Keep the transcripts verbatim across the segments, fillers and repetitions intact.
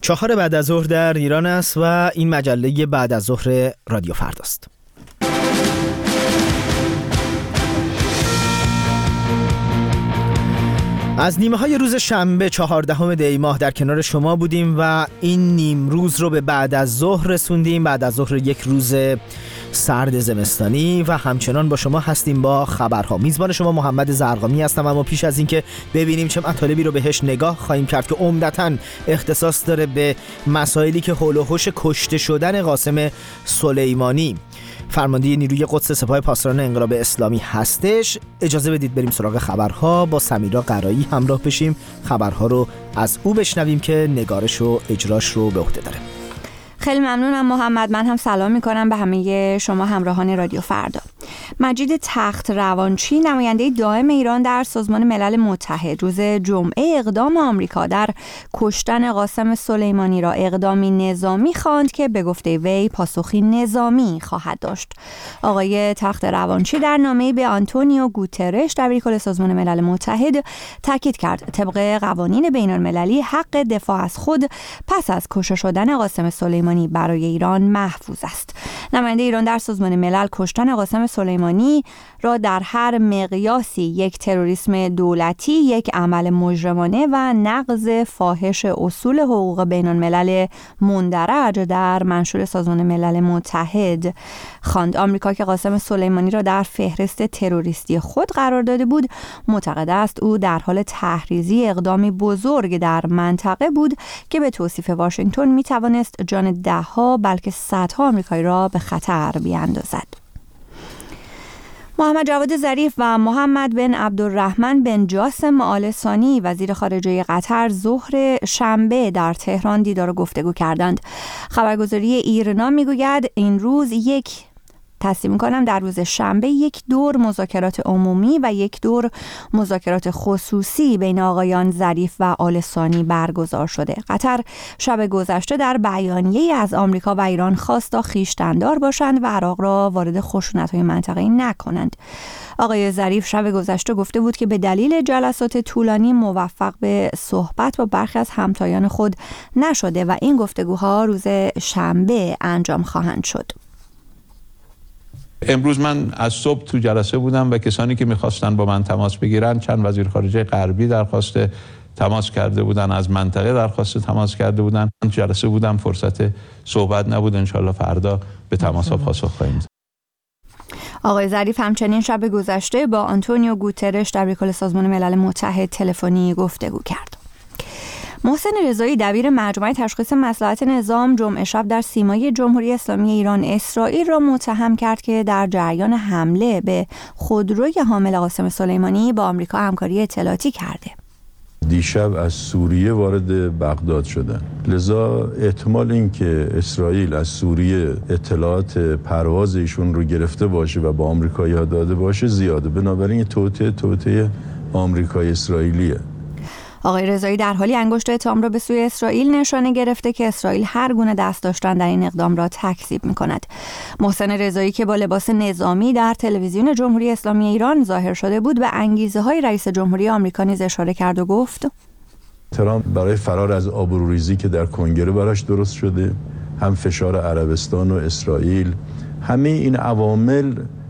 چهار بعد از ظهر در ایران است و این مجله بعد از ظهر رادیو فرداست. از نیمه های روز شنبه چهاردهم دی ماه در کنار شما بودیم و این نیم روز رو به بعد از ظهر رسوندیم. بعد از ظهر یک روز سرد زمستانی و همچنان با شما هستیم با خبرها. میزبان شما محمد زرقامی هستم، اما پیش از این که ببینیم چه مطالبی رو بهش نگاه خواهیم کرد که عمدتاً اختصاص داره به مسائلی که حول و حوش کشته شدن قاسم سلیمانی، فرمانده نیروی قدس سپاه پاسداران انقلاب اسلامی هستش، اجازه بدید بریم سراغ خبرها. با سمیرا قرایی همراه بشیم، خبرها رو از او بشنویم که نگارش و اجراش رو به عهده داره. خیلی ممنونم محمد. من هم سلام میکنم به همه شما همراهان رادیو فردا. مجید تخت روانچی، نماینده دائم ایران در سازمان ملل متحد، روز جمعه اقدام آمریکا در کشتن قاسم سلیمانی را اقدامی نظامی خواند که به گفته وی پاسخی نظامی خواهد داشت. آقای تخت روانچی در نامه‌ای به آنتونیو گوترش دبیر کل سازمان ملل متحد تاکید کرد طبق قوانین بین‌المللی حق دفاع از خود پس از کشته شدن قاسم سلیمانی برای ایران محفوظ است. نماینده ایران در سازمان ملل کشتن قاسم سلیمانی را در هر مقیاسی یک تروریسم دولتی، یک عمل مجرمانه و نقض فاحش اصول حقوق بین الملل مندرج در منشور سازمان ملل متحد خواند. آمریکا که قاسم سلیمانی را در فهرست تروریستی خود قرار داده بود، معتقد است او در حال تحریزی اقدامی بزرگ در منطقه بود که به توصیف واشنگتن می توانست جان ده‌ها بلکه صدها آمریکایی را به خطر بیاندازد. محمد جواد ظریف و محمد بن عبدالرحمن بن جاسم آل ثانی وزیر خارجه قطر ظهر شنبه در تهران دیدار و گفتگو کردند. خبرگزاری ایرنا میگوید این روز یک تصدیق می‌کنم در روز شنبه یک دور مذاکرات عمومی و یک دور مذاکرات خصوصی بین آقایان ظریف و آل ثانی برگزار شده. قطر شب گذشته در بیانیه‌ای از آمریکا و ایران خواست تا خویشتن‌دار باشند و عراق را وارد خشونت‌های منطقه‌ای نکنند. آقای ظریف شب گذشته گفته بود که به دلیل جلسات طولانی موفق به صحبت با برخی از همتایان خود نشده و این گفتگوها روز شنبه انجام خواهند شد. امروز من از صبح تو جلسه بودم و کسانی که میخواستن با من تماس بگیرن، چند وزیر خارجه غربی درخواست تماس کرده بودن، از منطقه درخواست تماس کرده بودن. من جلسه بودم، فرصت صحبت نبود. انشالله فردا به تماس ها پاسخ خواهیم داد. آقای ظریف همچنین شب گذشته با آنتونیو گوترش دبیر کل سازمان ملل متحد تلفنی گفتگو کرد. محسن رضایی دبیر مجمع تشخیص مصلحت نظام جمعه شب در سیمای جمهوری اسلامی ایران اسرائیل را متهم کرد که در جریان حمله به خودروی حامل قاسم سلیمانی با آمریکا همکاری اطلاعاتی کرده. دیشب از سوریه وارد بغداد شدن، لذا احتمال این که اسرائیل از سوریه اطلاعات پرواز ایشون رو گرفته باشه و با آمریکایی‌ها داده باشه زیاده. بنابراین توطئه توطئه آمریکای اسرائیلیه. آقای رضایی در حالی انگشت اتهام را به سوی اسرائیل نشانه گرفته که اسرائیل هر گونه دست داشتن در این اقدام را تکذیب می‌کند. محسن رضایی که با لباس نظامی در تلویزیون جمهوری اسلامی ایران ظاهر شده بود، به انگیزه‌های رئیس جمهوری آمریکا نیز اشاره کرد و گفت: ترامپ برای فرار از آبروریزی که در کنگره براش درست شده، هم فشار عربستان و اسرائیل، همه این عوامل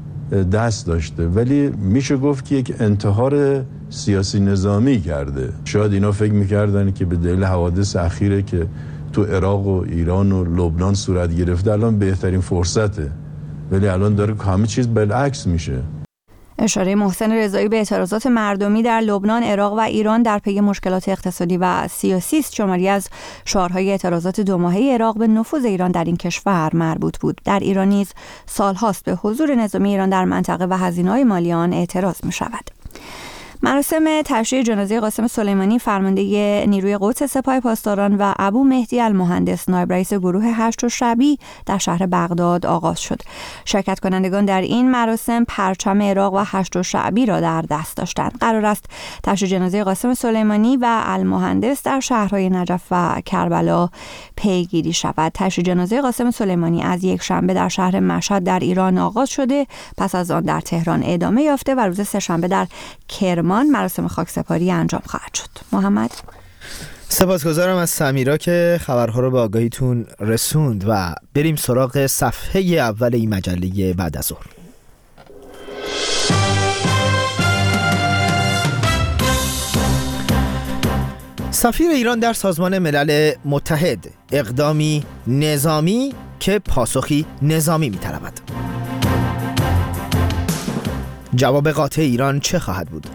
دست داشته، ولی میشه گفت که یک انتحار سیاسی نظامی کرده. شاید اینا فکر میکردن که به دلیل حوادث اخیره که تو عراق و ایران و لبنان صورت گرفته الان بهترین فرصته، ولی الان داره همه چیز بالعکس میشه. اشاره محسن رضایی به اعتراضات مردمی در لبنان، عراق و ایران در پی مشکلات اقتصادی و سیاسی است. شماری از شعارهای اعتراضات دو ماهه عراق به نفوذ ایران در این کشور مربوط بود. در ایران نیز سالهاست به حضور نظامی ایران در منطقه و هزینه‌های مالی آن اعتراض می‌شود. مراسم تشییع جنازه قاسم سلیمانی، فرمانده نیروی قدس سپاه پاسداران، و ابو مهدی المهندس، نایب رئیس گروه هشت و شبی در شهر بغداد آغاز شد. شرکت کنندگان در این مراسم پرچم عراق و هشت و شعبی را در دست داشتند. قرار است تشییع جنازه قاسم سلیمانی و المهندس در شهرهای نجف و کربلا پیگیری شود. تشییع جنازه قاسم سلیمانی از یک شنبه در شهر مشهد در ایران آغاز شده، پس از آن در تهران ادامه یافته و روز سه شنبه در کرمان مراسم خاکسپاری انجام خواهد شد. محمد سپاسگزارم از سمیرا که خبرها رو به آگاهیتون رسوند و بریم سراغ صفحه اول این مجله بعد از ظهر. سفیر ایران در سازمان ملل متحد، اقدامی نظامی که پاسخی نظامی می‌طلبد. جواب قاطع ایران چه خواهد بود؟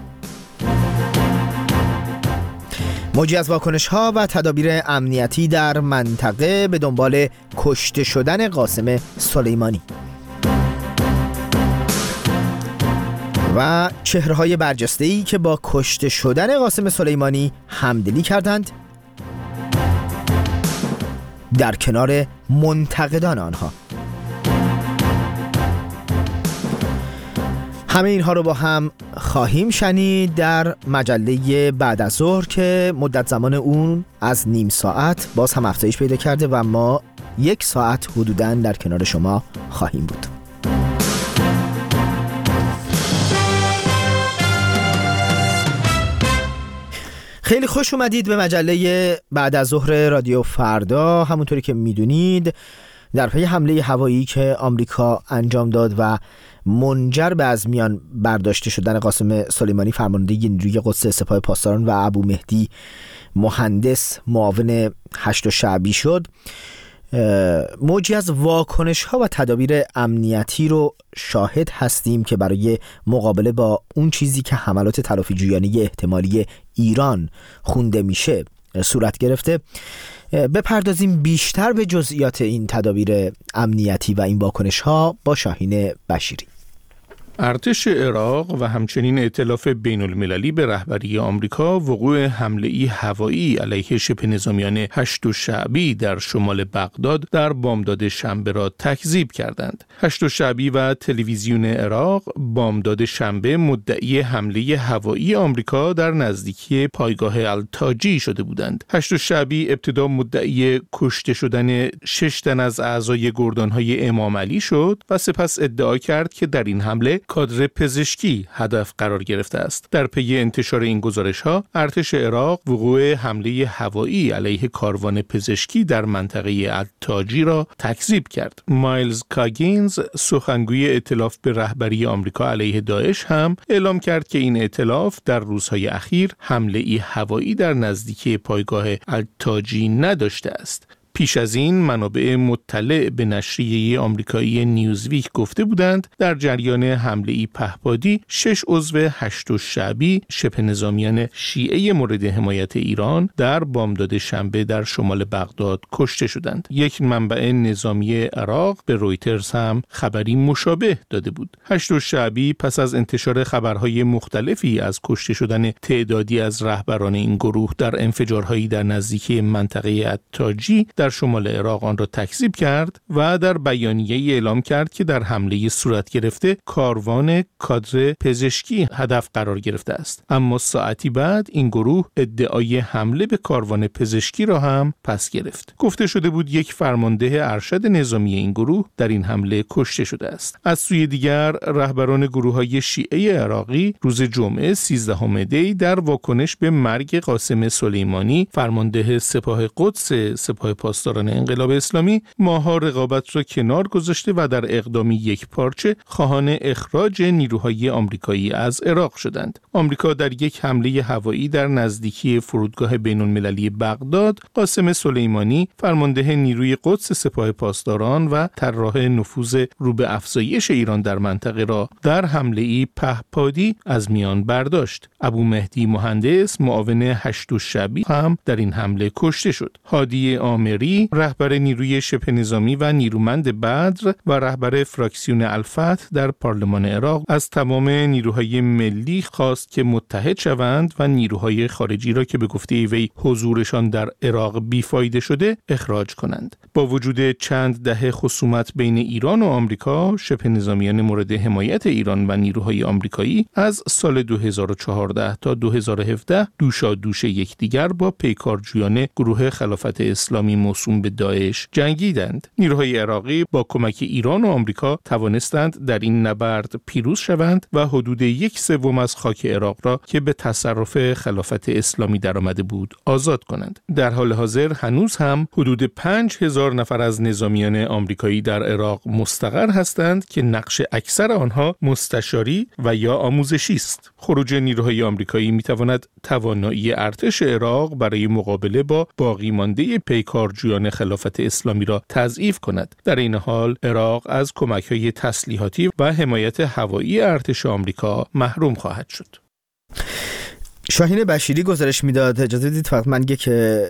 موجی از واکنش‌ها و تدابیر امنیتی در منطقه به دنبال کشته شدن قاسم سلیمانی و چهره‌های برجسته‌ای که با کشته شدن قاسم سلیمانی همدلی کردند در کنار منتقدان آنها. همه اینها رو با هم خواهیم شنید در مجله بعد از ظهر که مدت زمان اون از نیم ساعت باز هم افزایش پیدا کرده و ما یک ساعت حدوداً در کنار شما خواهیم بود. خیلی خوش اومدید به مجله بعد از ظهر رادیو فردا. همونطوری که میدونید در پی حمله هوایی که آمریکا انجام داد و منجر به از میان برداشته شدن قاسم سلیمانی فرمانده نیروی قدس سپاه پاسداران و ابو مهدی مهندس معاون هشت شعبی شد، موجی از واکنش ها و تدابیر امنیتی رو شاهد هستیم که برای مقابله با اون چیزی که حملات تلافی جویانه احتمالی ایران خونده میشه صورت گرفته. بپردازیم بیشتر به جزئیات این تدابیر امنیتی و این واکنش ها با شاهین بشیری. ارتش عراق و همچنین ائتلاف بین المللی به رهبری آمریکا وقوع حمله‌ای هوایی علیه شبه نظامیان هشت شعبی در شمال بغداد در بامداد شنبه را تکذیب کردند. هشت شعبی و تلویزیون عراق بامداد شنبه مدعی حمله هوایی آمریکا در نزدیکی پایگاه التاجی شده بودند. هشت شعبی ابتدا مدعی کشته شدن شش تن از اعضای گردانهای امام علی شد و سپس ادعا کرد که در این حمله کادر پزشکی هدف قرار گرفته است. در پی انتشار این گزارش‌ها، ارتش عراق وقوع حمله هوایی علیه کاروان پزشکی در منطقه التاجی را تکذیب کرد. مایلز کاگینز، سخنگوی ائتلاف به رهبری آمریکا علیه داعش، هم اعلام کرد که این ائتلاف در روزهای اخیر حمله‌ای هوایی در نزدیکی پایگاه التاجی نداشته است. پیش از این منابع مطلع به نشریه آمریکایی نیوزویک گفته بودند در جریان حمله‌ای پهپادی شش عضو هشت شعبی شبه نظامیان شیعه مورد حمایت ایران در بامداد شنبه در شمال بغداد کشته شدند. یک منبع نظامی عراق به رویترز هم خبری مشابه داده بود. هشت شعبی پس از انتشار خبرهای مختلفی از کشته شدن تعدادی از رهبران این گروه در انفجارهایی در نزدیکی منطقه التاجی در شمال عراق آن را تکذیب کرد و در بیانیه‌ای اعلام کرد که در حمله صورت گرفته کاروان کادر پزشکی هدف قرار گرفته است. اما ساعتی بعد این گروه ادعای حمله به کاروان پزشکی را هم پس گرفت. گفته شده بود یک فرمانده ارشد نظامی این گروه در این حمله کشته شده است. از سوی دیگر رهبران گروه‌های شیعه عراقی روز جمعه سیزدهم دی در واکنش به مرگ قاسم سلیمانی فرمانده سپاه قدس سپاه پاسداران انقلاب اسلامی ماها رقابت را کنار گذاشته و در اقدامی یک پارچه خواهان اخراج نیروهای آمریکایی از عراق شدند. آمریکا در یک حمله هوایی در نزدیکی فرودگاه بین المللی بغداد قاسم سلیمانی فرمانده نیروی قدس سپاه پاسداران و طراح نفوذ رو به افزایش ایران در منطقه را در حمله‌ای پهپادی از میان برداشت. ابو مهدی مهندس معاون هشت شعبی هم در این حمله کشته شد. هادی آمری رهبر نیروی شبه نظامی و نیرومند بدر و رهبر فراکسیون الفتح در پارلمان عراق از تمام نیروهای ملی خواست که متحد شوند و نیروهای خارجی را که به گفته وی حضورشان در عراق بیفایده شده اخراج کنند. با وجود چند دهه خصومت بین ایران و آمریکا، شبه نظامیان مورد حمایت ایران و نیروهای آمریکایی از سال دو هزار و چهارده تا دو هزار و هفده دوشادوش یکدیگر با پیکارجویان گروه خلافت اسلامی موسوم به داعش جنگیدند. نیروهای عراقی با کمک ایران و آمریکا توانستند در این نبرد پیروز شوند و حدود یک سوم از خاک عراق را که به تصرف خلافت اسلامی درآمده بود آزاد کنند. در حال حاضر هنوز هم حدود پنج هزار نفر از نظامیان آمریکایی در عراق مستقر هستند که نقش اکثر آنها مستشاری و یا آموزشی است. خروج نیروهای آمریکایی میتواند توانایی ارتش عراق برای مقابله با باقی مانده پیکارجویان خلافت اسلامی را تضعیف کند. در این حال عراق از کمک‌های تسلیحاتی و حمایت هوایی ارتش آمریکا محروم خواهد شد. شاهین بشیری گزارش میداد. اجازه بدید فقط من یک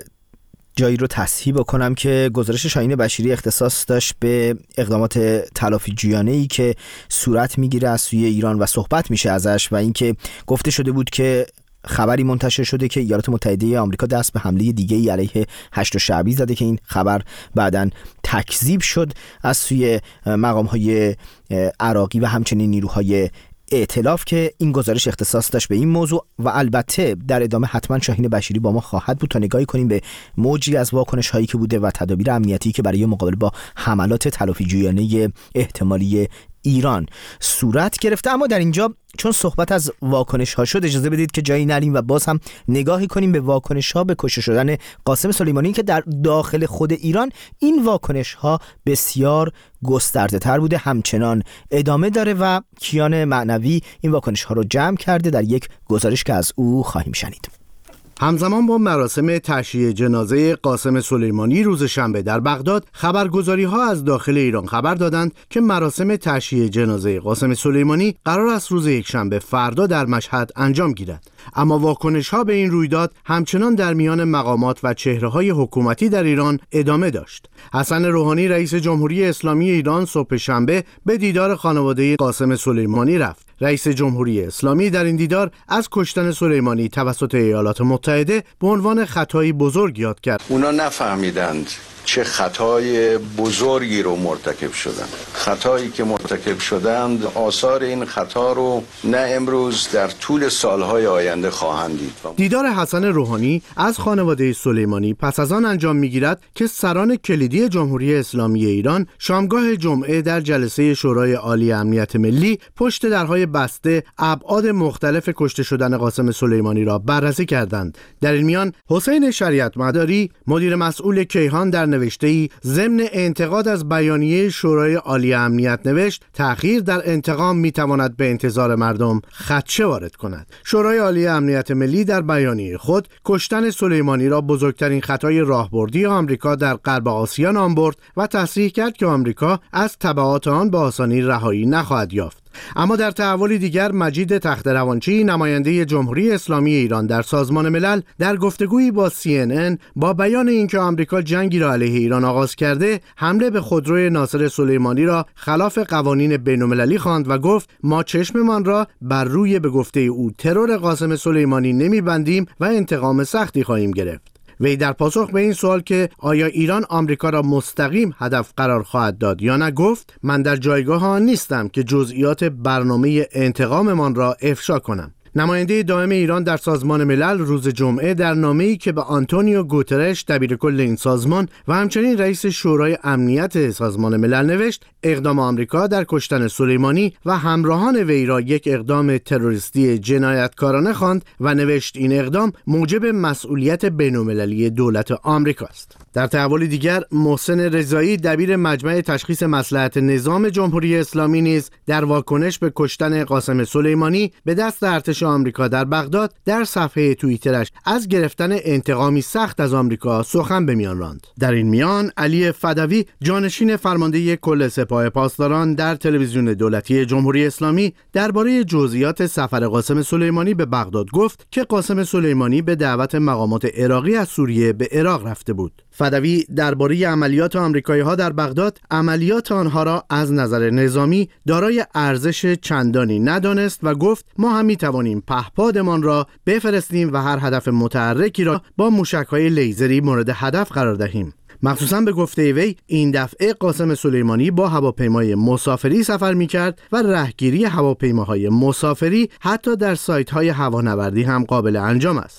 جایی رو تصحیح بکنم که گزارش شاهین بشیری اختصاص داشت به اقدامات تلافی جویانه‌ای که صورت میگیره از سوی ایران و صحبت میشه ازش و اینکه گفته شده بود که خبری منتشر شده که ایالات متحده آمریکا دست به حمله دیگه‌ای علیه هشت شعبی زده که این خبر بعداً تکذیب شد از سوی مقام‌های عراقی و همچنین نیروهای ائتلاف که این گزارش اختصاص داشت به این موضوع. و البته در ادامه حتما شاهین بشیری با ما خواهد بود تا نگاهی کنیم به موجی از واکنش هایی که بوده و تدابیر امنیتی که برای مقابله با حملات تلافی جویانه احتمالی ایران صورت گرفته. اما در اینجا چون صحبت از واکنش ها شد اجازه بدید که جایی نریم و باز هم نگاهی کنیم به واکنش ها به کشته شدن قاسم سلیمانی که در داخل خود ایران این واکنش ها بسیار گسترده تر بوده، همچنان ادامه داره و کیان معنوی این واکنش ها رو جمع کرده در یک گزارش که از او خواهیم شنید. همزمان با مراسم تشییع جنازه قاسم سلیمانی روز شنبه در بغداد، خبرگزاری‌ها از داخل ایران خبر دادند که مراسم تشییع جنازه قاسم سلیمانی قرار است روز یکشنبه فردا در مشهد انجام گیرد. اما واکنش‌ها به این رویداد همچنان در میان مقامات و چهره‌های حکومتی در ایران ادامه داشت. حسن روحانی رئیس جمهوری اسلامی ایران صبح شنبه به دیدار خانواده قاسم سلیمانی رفت. رئیس جمهوری اسلامی در این دیدار از کشتن سلیمانی توسط ایالات متحده به عنوان خطایی بزرگ یاد کرد. اونا نفهمیدند چه خطای بزرگی رو مرتکب شدند. خطایی که مرتکب شدند آثار این خطا رو نه امروز در طول سالهای آینده خواهند دید. دیدار حسن روحانی از خانواده سلیمانی پس از آن انجام می‌گیرد که سران کلیدی جمهوری اسلامی ایران شامگاه جمعه در جلسه شورای عالی امنیت ملی پشت درهای بسته ابعاد مختلف کشته شدن قاسم سلیمانی را بررسی کردند. در این میان حسین شریعت مداری مدیر مسئول کیهان در نوشته‌ای ضمن انتقاد از بیانیه شورای عالی امنیت نوشت تأخیر در انتقام میتواند به انتظار مردم خدشه وارد کند. شورای عالی امنیت ملی در بیانیه خود کشتن سلیمانی را بزرگترین خطای راهبردی آمریکا در غرب آسیا نام برد و تصریح کرد که آمریکا از تبعات آن به آسانی رهایی نخواهد یافت. اما در تحولی دیگر مجید تخت‌روانچی نماینده جمهوری اسلامی ایران در سازمان ملل در گفتگویی با سی ان ان با بیان اینکه آمریکا جنگی را علیه ایران آغاز کرده حمله به خودروی ناصر سلیمانی را خلاف قوانین بین‌المللی خواند و گفت ما چشممان را بر روی به گفته او ترور قاسم سلیمانی نمی‌بندیم و انتقام سختی خواهیم گرفت. وی در پاسخ به این سوال که آیا ایران آمریکا را مستقیم هدف قرار خواهد داد یا نه گفت من در جایگاه آن نیستم که جزئیات برنامه انتقاممان را افشا کنم. نماینده دائم ایران در سازمان ملل روز جمعه در نامه‌ای که به آنتونیو گوترش دبیرکل این سازمان و همچنین رئیس شورای امنیت سازمان ملل نوشت اقدام آمریکا در کشتن سلیمانی و همراهان وی را یک اقدام تروریستی جنایتکارانه خواند و نوشت این اقدام موجب مسئولیت بین‌المللی دولت آمریکا است. در تحول دیگر محسن رضایی دبیر مجمع تشخیص مصلحت نظام جمهوری اسلامی نیز در واکنش به کشتن قاسم سلیمانی به دست ارتش آمریکا در بغداد در صفحه توییترش از گرفتن انتقامی سخت از آمریکا سخن به میان راند. در این میان علی فدوی جانشین فرمانده کل سپاه پاسداران در تلویزیون دولتی جمهوری اسلامی درباره جزئیات سفر قاسم سلیمانی به بغداد گفت که قاسم سلیمانی به دعوت مقامات عراقی از سوریه به عراق رفته بود. فدوی درباره عملیات آمریکایی‌ها در بغداد عملیات آنها را از نظر نظامی دارای ارزش چندانی ندانست و گفت ما هم می‌توانیم پهپادمان را بفرستیم و هر هدف متحرکی را با موشک‌های لیزری مورد هدف قرار دهیم. مخصوصا به گفته وی این دفعه قاسم سلیمانی با هواپیمای مسافری سفر می‌کرد و رهگیری هواپیماهای مسافری حتی در سایت‌های هوانوردی هم قابل انجام است.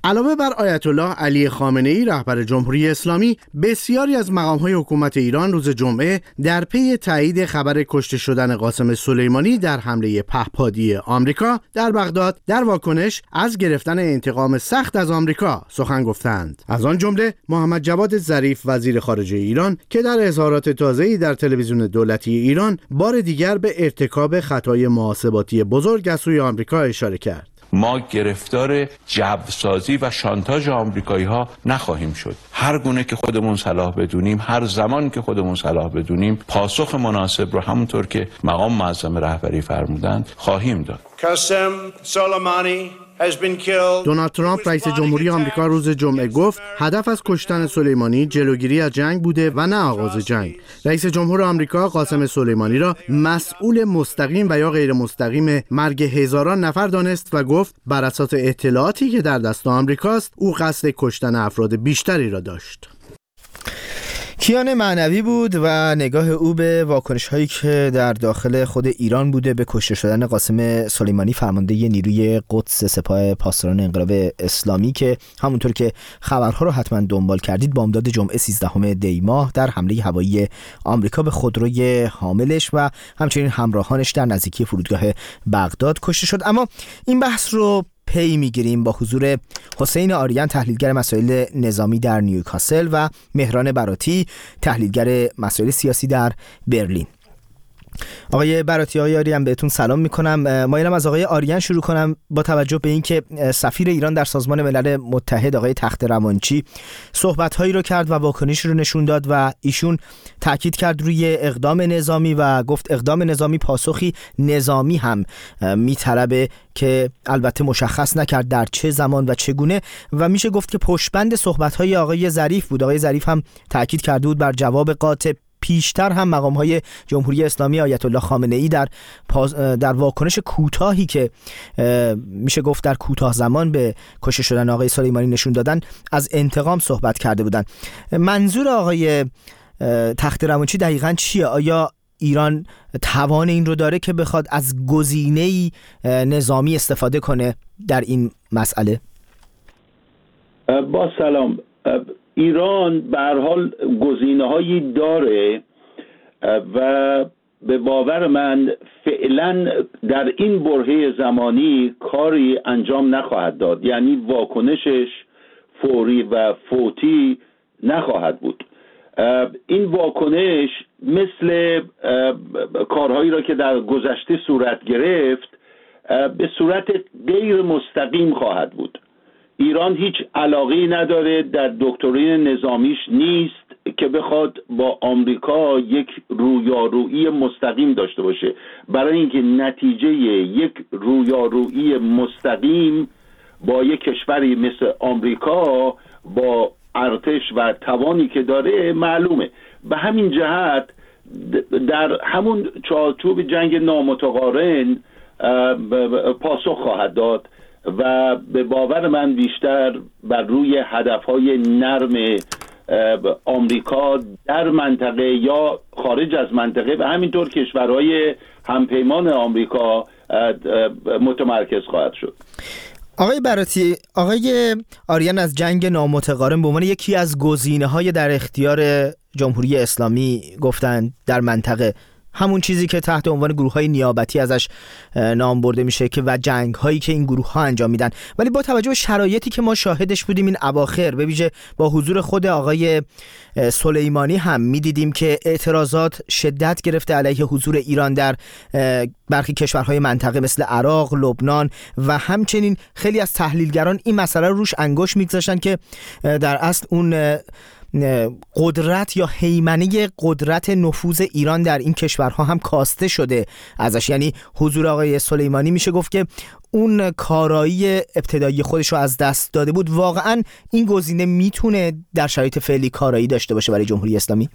علاوه بر آیت الله علی خامنه‌ای رهبر جمهوری اسلامی، بسیاری از مقام‌های حکومت ایران روز جمعه در پی تایید خبر کشته شدن قاسم سلیمانی در حمله پهپادی آمریکا در بغداد در واکنش از گرفتن انتقام سخت از آمریکا سخن گفتند. از آن جمله محمد جواد ظریف وزیر خارجه ایران که در اظهارات تازه‌ای در تلویزیون دولتی ایران بار دیگر به ارتکاب خطای محاسباتی بزرگ از سوی آمریکا اشاره کرد. ما گرفتار جوسازی و شانتاژ آمریکایی ها نخواهیم شد. هر گونه که خودمون صلاح بدونیم، هر زمان که خودمون صلاح بدونیم، پاسخ مناسب رو همونطور که مقام معظم رهبری فرمودند خواهیم داد. قاسم سلیمانی دونالد ترامپ رئیس جمهوری آمریکا روز جمعه گفت هدف از کشتن سلیمانی جلوگیری از جنگ بوده و نه آغاز جنگ. رئیس جمهور آمریکا قاسم سلیمانی را مسئول مستقیم و یا غیر مستقیم مرگ هزاران نفر دانست و گفت بر اساس اطلاعاتی که در دست آمریکاست او قصد کشتن افراد بیشتری را داشت. کیان معنوی بود و نگاه او به واکنش هایی که در داخل خود ایران بوده به کشته شدن قاسم سلیمانی، فرمانده نیروی قدس سپاه پاسداران انقلاب اسلامی که همونطور که خبرها رو حتما دنبال کردید بامداد جمعه سیزدهم دی ماه در حمله هوایی آمریکا به خودروی حاملش و همچنین همراهانش در نزدیکی فرودگاه بغداد کشته شد. اما این بحث رو پی میگیریم با حضور حسین آریان تحلیلگر مسائل نظامی در نیوکاسل و مهران براتی تحلیلگر مسائل سیاسی در برلین. آقای براتی، آقای آریان بهتون سلام میکنم. مایلم از آقای آریان شروع کنم. با توجه به اینکه سفیر ایران در سازمان ملل متحد آقای تخت روانچی صحبت‌هایی رو کرد و واکنش رو نشون داد و ایشون تاکید کرد روی اقدام نظامی و گفت اقدام نظامی پاسخی نظامی هم میطلبه که البته مشخص نکرد در چه زمان و چگونه و میشه گفت که پشتبند صحبت‌های آقای ظریف بود. آقای ظریف هم تاکید کرده بود بر جواب قاطع. پیشتر هم مقام‌های جمهوری اسلامی آیت الله خامنه‌ای در در واکنش کوتاهی که میشه گفت در کوتاه زمان به کشته شدن آقای سلیمانی نشون دادن از انتقام صحبت کرده بودند. منظور آقای تخت روانچی دقیقاً چیه؟ آیا ایران توان این رو داره که بخواد از گزینه‌ای نظامی استفاده کنه در این مسئله؟ با سلام، ایران به هر حال گزینه‌هایی داره و به باور من فعلا در این برهه زمانی کاری انجام نخواهد داد، یعنی واکنشش فوری و فوتی نخواهد بود. این واکنش مثل کارهایی را که در گذشته صورت گرفت به صورت غیر مستقیم خواهد بود. ایران هیچ علاقه‌ای نداره، در دکترین نظامیش نیست که بخواد با آمریکا یک رویارویی مستقیم داشته باشه، برای اینکه نتیجه یک رویارویی مستقیم با یک کشوری مثل آمریکا با ارتش و توانی که داره معلومه. به همین جهت در همون چارچوب جنگ نامتقارن پاسخ خواهد داد و به باور من بیشتر بر روی هدفهای نرم آمریکا در منطقه یا خارج از منطقه و همینطور کشورهای همپیمان آمریکا متمرکز خواهد شد. آقای براتی، آقای آریان از جنگ نامتقارن به عنوان یکی از گزینه‌های در اختیار جمهوری اسلامی گفتند در منطقه، همون چیزی که تحت عنوان گروه‌های نیابتی ازش نام برده میشه که و جنگ‌هایی که این گروه‌ها انجام میدن. ولی با توجه به شرایطی که ما شاهدش بودیم این اواخر، به ویژه با حضور خود آقای سلیمانی هم میدیدیم که اعتراضات شدت گرفته علیه حضور ایران در برخی کشورهای منطقه مثل عراق، لبنان و همچنین خیلی از تحلیلگران این مسئله رو روش انگشت میگذاشتن که در اصل اون قدرت یا هیمنه قدرت نفوذ ایران در این کشورها هم کاسته شده ازش. یعنی حضور آقای سلیمانی میشه گفت که اون کارایی ابتدایی خودش رو از دست داده بود. واقعا این گزینه میتونه در شرایط فعلی کارایی داشته باشه برای جمهوری اسلامی؟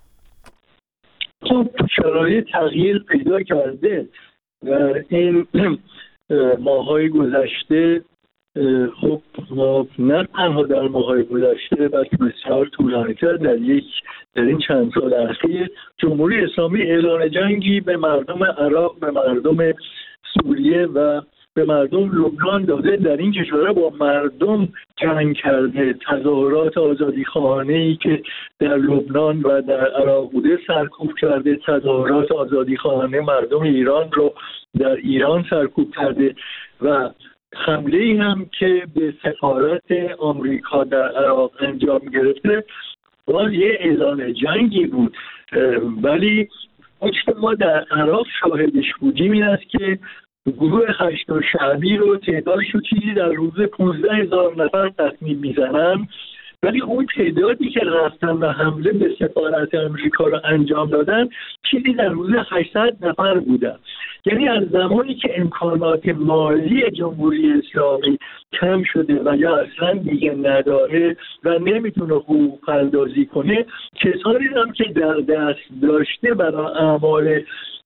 خب شرایط تغییر پیدا کرده و این ماهای گذشته، خب ما نه تنها در ماهای گذشته بلکه بسیار طولانی‌تر در یک در این چند سال اخیر جمهوری اسلامی اعلان جنگی به مردم عراق، به مردم سوریه و به مردم لبنان داده، در این کشورها با مردم جنگ کرده، تظاهرات آزادیخواهانه‌ای که در لبنان و در عراق بوده سرکوب کرده، تظاهرات آزادیخواهانه مردم ایران رو در ایران سرکوب کرده و حمله ای هم که به سفارت آمریکا در عراق انجام گرفته باز یه اعلان جنگی بود. ولی آنچه ما در عراق شاهدش بودیم این است که گروه هشتم شعبی رو تعدادش رو چیزی در روز پانزده هزار نفر تخمین میزنن، ولی اون تعدادی که رفتن و حمله به سفارت آمریکا رو انجام دادن چیزی در روز هشتصد نفر بودن. یعنی از زمانی که امکانات مالی جمهوری اسلامی کم شده و یا اصلا دیگه نداره و نمیتونه حقوق پردازی کنه، کسانی هم که در دست داشته برای اعمال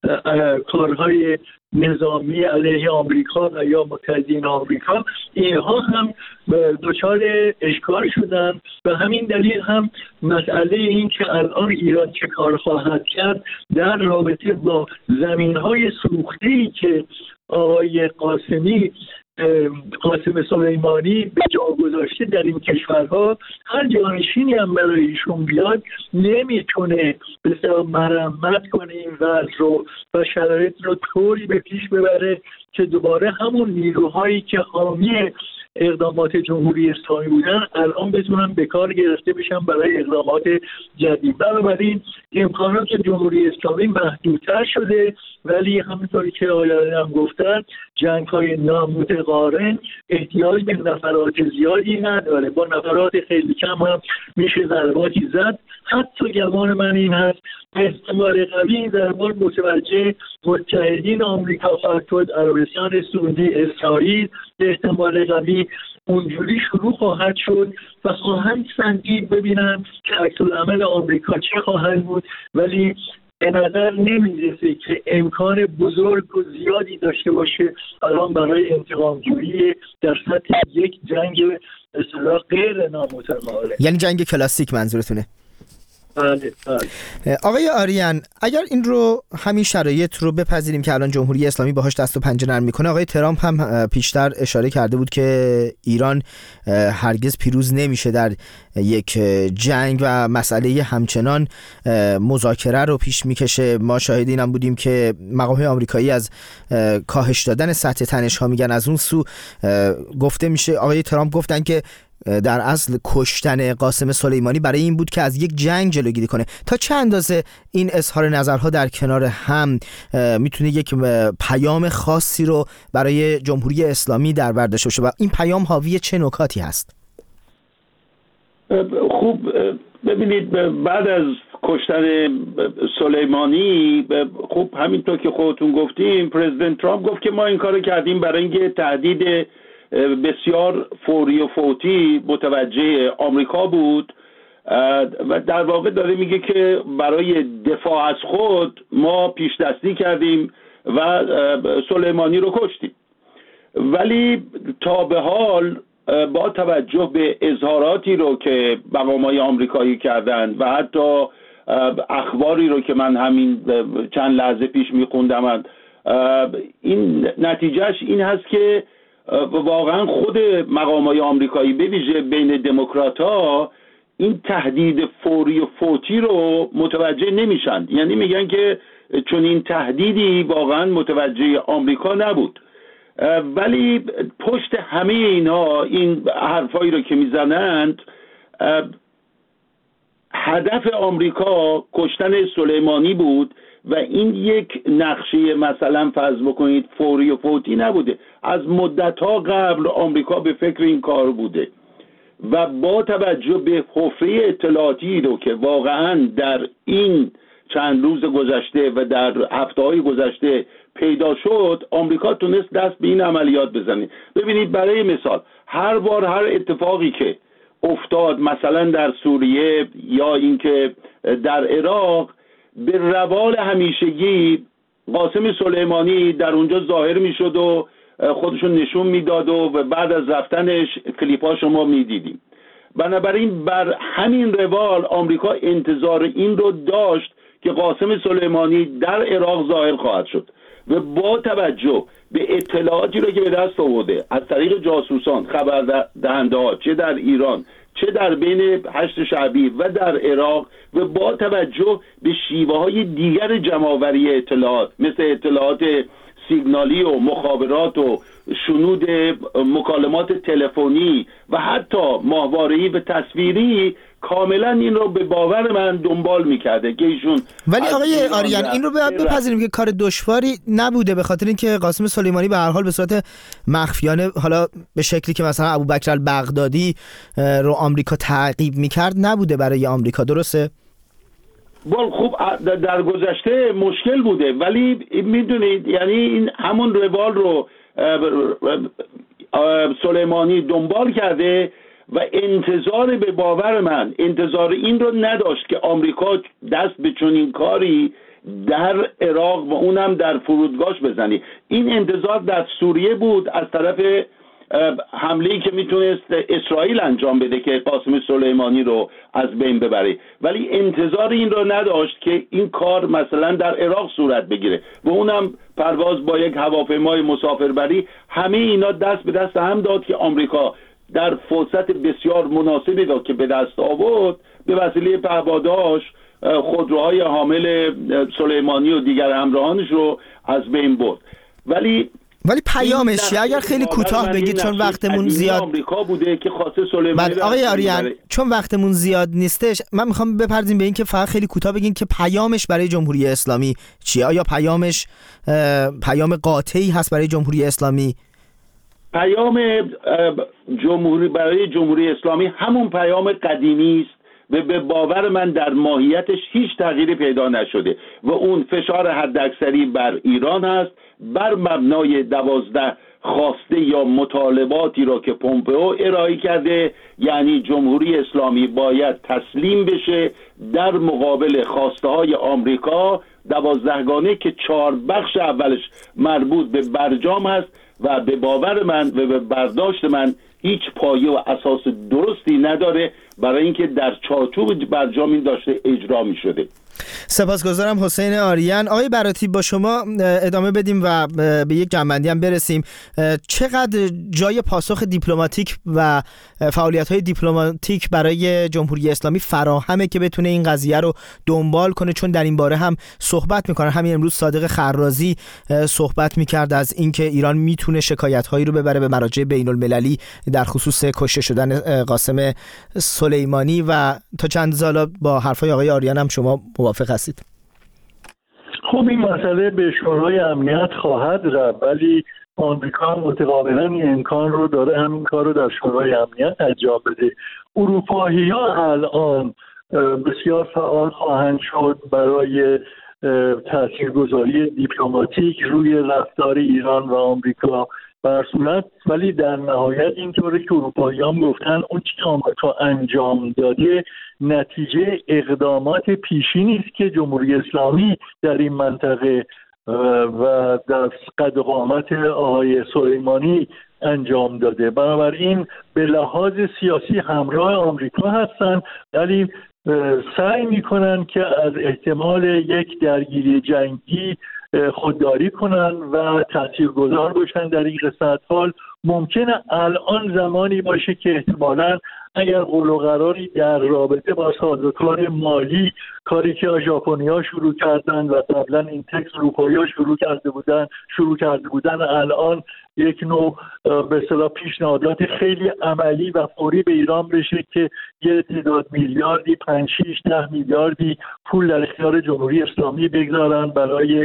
کارهای نظامی علیه آمریکا و یا متحدین آمریکا، اینها هم دچار اشکال شدن و همین دلیل هم مسئله این که الان ایران چه کار خواهد کرد در رابطه با زمینهای سوخته‌ای که آقای قاسمی قاسم سلیمانی به جا گذاشته در این کشورها، هر جانشینی هم برای ایشون بیاد نمیتونه بسیار مرمت کنه این وضع رو و شرایط رو طوری به پیش ببره که دوباره همون نیروهایی که حامی اقدامات جمهوری اسلامی بودن الان بتونن به کار گرفته بشن برای اقدامات جدید. بنابراین امکانات جمهوری اسلامی محدودتر شده، ولی همونطوری که آقایان هم گفتن جنگ‌های نامتقارن احتیاج به نفرات زیادی نداره، با نفرات خیلی کم هم میشه ضرباتی زد. حتی گمان من این هست احتمال قوی این ضربات متوجه متحدین آمریکا خواهد شد، عربستان سعودی، اسرائیل احتمال قوی اونجوری شروع خواهد شد و خواهند سنجید ببینن که عکس‌العمل آمریکا چه خواهد بود. ولی به نظر نمی‌رسه که امکان بزرگ و زیادی داشته باشه الان برای انتقام جویی در سطح یک جنگ اصطلاح غیر نامتقارن. یعنی جنگ کلاسیک منظورتونه؟ بله بله. آقای آریان، اگر این رو همین شرایط رو بپذیریم که الان جمهوری اسلامی باهاش دست و پنجه نرم میکنه، آقای ترامپ هم پیشتر اشاره کرده بود که ایران هرگز پیروز نمیشه در یک جنگ و مسئله همچنان مذاکره رو پیش میکشه. ما شاهد اینم بودیم که مقامات آمریکایی از کاهش دادن سطح تنش ها میگن، از اون سو گفته میشه آقای ترامپ گفتن که در اصل کشتن قاسم سلیمانی برای این بود که از یک جنگ جلوگیری کنه. تا چه اندازه این اظهار نظرها در کنار هم میتونه یک پیام خاصی رو برای جمهوری اسلامی در بر داشته باشه و این پیام حاوی چه نکاتی هست؟ خوب ببینید، بعد از کشتن سلیمانی خوب همینطور که خودتون گفتیم پرزیدنت ترامپ گفت که ما این کارو کردیم برای اینکه تهدید بسیار فوری و فوتی متوجه آمریکا بود و در واقع داره میگه که برای دفاع از خود ما پیش دستی کردیم و سلیمانی رو کشتیم. ولی تا به حال با توجه به اظهاراتی رو که مقامات آمریکایی کردن و حتی اخباری رو که من همین چند لحظه پیش میخوندم، این نتیجهش این هست که واقعا خود مقامات آمریکایی به ویژه بین دموکرات‌ها این تهدید فوری و فوتی رو متوجه نمیشن. یعنی میگن که چون این تهدیدی واقعا متوجه آمریکا نبود. ولی پشت همه اینا این حرفایی رو که میزنند، هدف آمریکا کشتن سلیمانی بود و این یک نقشه مثلا فرض بکنید فوری و فوتی نبوده. از مدت‌ها قبل آمریکا به فکر این کار بوده و با توجه به حفره اطلاعاتی رو که واقعا در این چند روز گذشته و در هفته‌های گذشته پیدا شد، آمریکا تونست دست به این عملیات بزنه. ببینید برای مثال هر بار هر اتفاقی که افتاد مثلا در سوریه یا اینکه در عراق، به روال همیشگی قاسم سلیمانی در اونجا ظاهر میشد و خودشون نشون میداد و بعد از رفتنش کلیپاشو ما میدیدیم. بنابراین بر همین روال آمریکا انتظار این رو داشت که قاسم سلیمانی در عراق ظاهر خواهد شد و با توجه به اطلاعاتی رو که به دست آورده از طریق جاسوسان، خبردهنده ها، چه در ایران چه در بین هشت شعبی و در عراق، و با توجه به شیوه های دیگر جمع‌آوری اطلاعات مثل اطلاعات سیگنالی و مخابرات و شنود مکالمات تلفنی و حتی ماهواره‌ای و تصویری، کاملا این رو به باور من دنبال میکرده که ایشون. ولی آقای آریان این رو بپذیریم که کار دشواری نبوده، به خاطر اینکه قاسم سلیمانی به هر حال به صورت مخفیانه، حالا به شکلی که مثلا ابوبکر البغدادی رو آمریکا تعقیب میکرد نبوده برای آمریکا، درسته؟ بال خوب در گذشته مشکل بوده، ولی میدونید یعنی این همون روال رو سلیمانی دنبال کرده و انتظار به باور من انتظار این رو نداشت که آمریکا دست به چنین کاری در عراق و اونم در فرودگاهش بزنی. این انتظار در سوریه بود از طرف حمله‌ای که میتونست اسرائیل انجام بده که قاسم سلیمانی رو از بین ببره، ولی انتظار این رو نداشت که این کار مثلا در عراق صورت بگیره و اونم پرواز با یک هواپیمای مسافربری. همه اینا دست به دست هم داد که آمریکا در فرصت بسیار مناسبی را که به دست آورد به وسیله پهپاداش خودروهای حامل سلیمانی و دیگر همراهانش رو از بین برد. ولی ولی پیامش چیه؟ اگر خیلی کوتاه بگید چون وقتمون زیاد آمریکا بوده که خواسته سلیمانی. آقای آریان چون وقتمون زیاد نیستش، من میخوام بپردازیم به این که فقط خیلی کوتاه بگین که پیامش برای جمهوری اسلامی چیه؟ آیا پیامش پیام قاطعی هست برای جمهوری اسلامی؟ پیام جمهوری برای جمهوری اسلامی همون پیام قدیمی است و به باور من در ماهیتش هیچ تغییری پیدا نشده و اون فشار حداکثری بر ایران هست بر مبنای دوازده خواسته یا مطالباتی را که پومپئو ارائه کرده، یعنی جمهوری اسلامی باید تسلیم بشه در مقابل خواسته های آمریکا دوازدهگانه که چهار بخش اولش مربوط به برجام هست و به باور من و به برداشت من هیچ پایه و اساس درستی نداره برای اینکه در چارچوب برجام این داشته اجرا می شده. سپاسگزارم حسین آریان. آقای براتی با شما ادامه بدیم و به یک جنبندی هم برسیم. چقدر جای پاسخ دیپلماتیک و فعالیت‌های دیپلماتیک برای جمهوری اسلامی فراهمه که بتونه این قضیه رو دنبال کنه؟ چون در این باره هم صحبت میکنن. همین امروز صادق خرازی صحبت میکرد از اینکه ایران میتونه شکایت‌هایی رو ببره به مراجع بین‌المللی در خصوص کشته شدن قاسم سلیمانی و تا چند سال با حرفای آقای آریان هم شما موافق هستید؟ خب این مسئله به شورای امنیت خواهد رفت، ولی آمریکا متقابلا این امکان رو داره همین کار رو در شورای امنیت انجام بده. اروپایی‌ها الان بسیار فعال خواهند شد برای تاثیرگذاری دیپلماتیک روی رفتار ایران و آمریکا بر صورت، ولی در نهایت اینطوری که اروپایی‌ها گفتن اون چیزی که آمریکا انجام داده نتیجه اقدامات پیشینی است که جمهوری اسلامی در این منطقه و در قد و قامت آقای سلیمانی انجام داده. بنابراین به لحاظ سیاسی همراه آمریکا هستن، ولی سعی میکنن که از احتمال یک درگیری جنگی خودداری کنن و تاثیرگذار باشن در این قصه. حال ممکنه الان زمانی باشه که احتمالاً اگر قول و قراری در رابطه با سازوکار مالی، کاری که ژاپنی‌ها شروع کردن و قبلا این تکس اروپایی‌ها شروع کرده بودن شروع کرده بودن الان یک نوع به اصطلاح پیشنهادات خیلی عملی و فوری به ایران بشه که یه تعداد میلیاردی پنج شش ده میلیاردی پول در اختیار جمهوری اسلامی بگذارن برای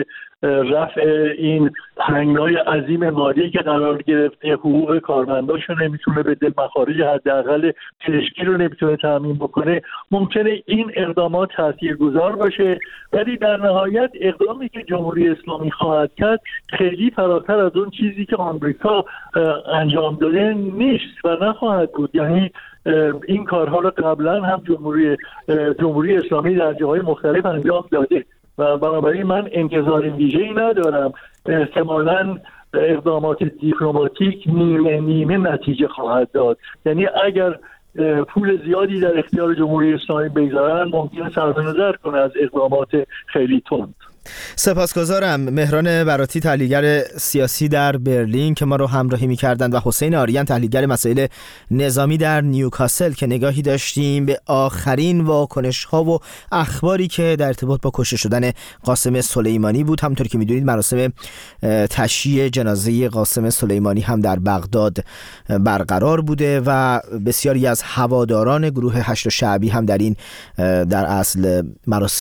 رفع این هنگای عظیم مالی که قرار گرفته، حقوق کارمنداشو نمیتونه بده، مخارج حداقل پزشکی رو نمیتونه تامین بکنه. ممکنه این اقدامات تاثیرگذار باشه، ولی در نهایت اقدامی که جمهوری اسلامی خواهد کرد خیلی فراتر از اون چیزی که آمریکا انجام داده نیست و نخواهد بود. یعنی این کارها رو قبلا هم جمهوری جمهوری اسلامی در جاهای مختلف انجام داده و بنابراین من انتظار ویژه‌ای ندارم. احتمالاً اقدامات دیپلماتیک نیمه نیمه نتیجه خواهد داد. یعنی اگر پول زیادی در اختیار جمهوری اسلامی بگذارن ممکنه صرف نظر کنه از اقدامات خیلی تند. سپاسگزارم مهران براتی، تحلیلگر سیاسی در برلین که ما رو همراهی می‌کردند، و حسین آریان، تحلیلگر مسائل نظامی در نیوکاسل که نگاهی داشتیم به آخرین واکنش‌ها و اخباری که در ارتباط با کشته شدن قاسم سلیمانی بود. همونطور که می‌دونید مراسم تشییع جنازه قاسم سلیمانی هم در بغداد برقرار بوده و بسیاری از هواداران گروه هشت شعبی هم در این در اصل مراسم